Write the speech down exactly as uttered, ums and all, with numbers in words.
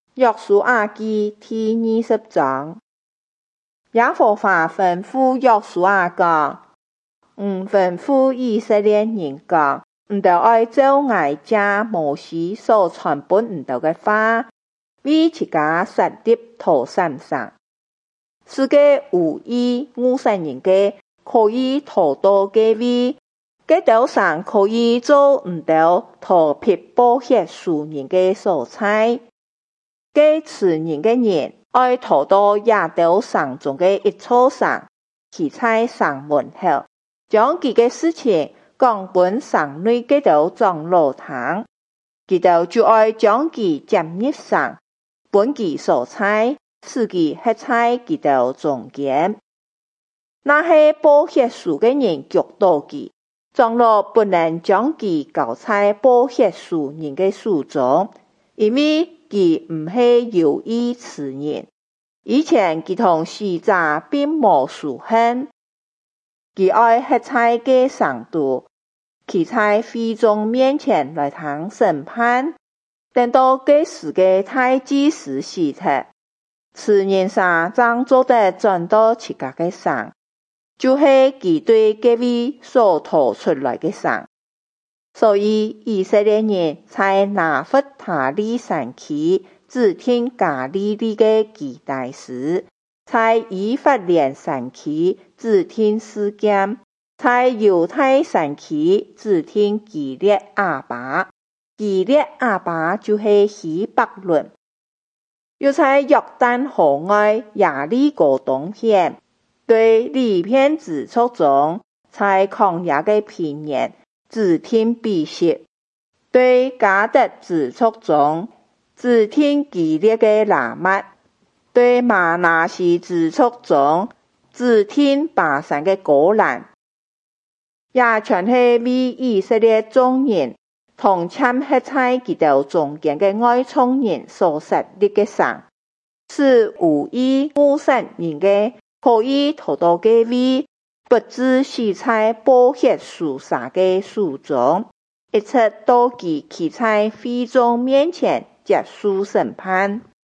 約書亞記第二十章，耶和華吩咐約書亞講：唔吩咐以色列人講，唔得愛照我藉摩西所傳本唔到嘅話，為自家設立妥善上。是個有意誤殺人嘅，可以逃到嘅位，嘅道上可以做唔到逃避寶血贖人嘅所在。嘅持人嘅人，愛逃到野道上中嘅一處上，其在上門後，將佢嘅事情講本上內嘅道長老聽，佢道就愛將佢接入上，本佢所在，使佢喺在佢道中間。那些寶血贖嘅人腳到佢，長老不能將佢交在寶血贖人嘅手中，因為佢唔係有意持人，以前佢同死者並無仇恨，佢愛喺在嘅上度，佢在會眾面前來聽審判，等到嘅時嘅大祭司死咗，持人上將做得轉到自家嘅上，就係佢對嘅位所吐出來嘅上。所以以色列人在拿弗他利山區只聽加利利嘅基大時，在以法蓮山區只聽示劍，在猶太山區只聽基列亞巴，基列亞巴就係希伯倫。又在約旦河外耶利哥東邊，對利片子族中，在曠野嘅平原只聽比色，對迦得子族中，只聽基列嘅拉麥，對瑪拿西子族中，只聽巴珊嘅歌蘭，也全係為以色列眾人同參喺在佢哋中間嘅外邦人所設立嘅上，是有意誤殺人嘅，可以逃到嘅位，不致死在寶血贖殺嘅手中，一直到佢企在會眾面前接受審判。